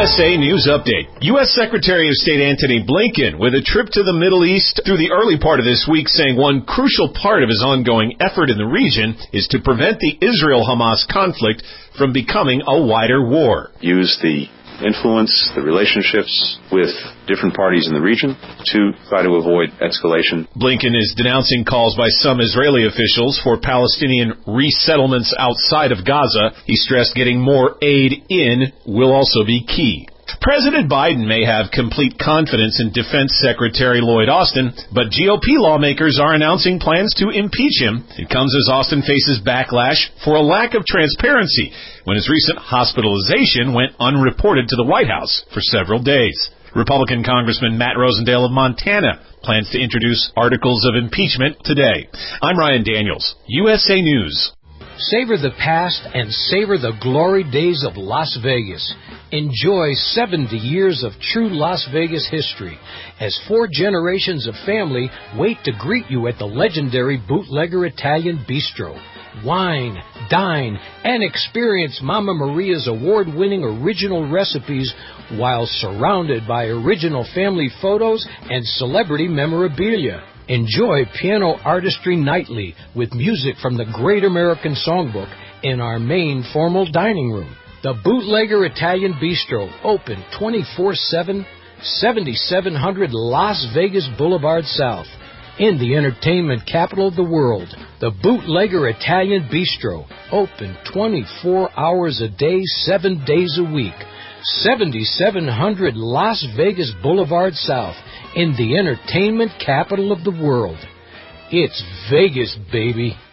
USA News Update. U.S. Secretary of State Antony Blinken, with a trip to the Middle East through the early part of this week, saying one crucial part of his ongoing effort in the region is to prevent the Israel-Hamas conflict from becoming a wider war. Use the influence, the relationships with different parties in the region to try to avoid escalation. Blinken is denouncing calls by some Israeli officials for Palestinian resettlements outside of Gaza. He stressed getting more aid in will also be key. President Biden may have complete confidence in Defense Secretary Lloyd Austin, but GOP lawmakers are announcing plans to impeach him. It comes as Austin faces backlash for a lack of transparency when his recent hospitalization went unreported to the White House for several days. Republican Congressman Matt Rosendale of Montana plans to introduce articles of impeachment today. I'm Ryan Daniels, USA News. Savor the past and savor the glory days of Las Vegas. Enjoy 70 years of true Las Vegas history as 4 generations of family wait to greet you at the legendary Bootlegger Italian Bistro. Wine, dine, and experience Mama Maria's award-winning original recipes while surrounded by original family photos and celebrity memorabilia. Enjoy piano artistry nightly with music from the Great American Songbook in our main formal dining room. The Bootlegger Italian Bistro, open 24/7, 7700 Las Vegas Boulevard South, in the entertainment capital of the world. The Bootlegger Italian Bistro, open 24 hours a day, 7 days a week. 7700 Las Vegas Boulevard South, in the entertainment capital of the world. It's Vegas, baby.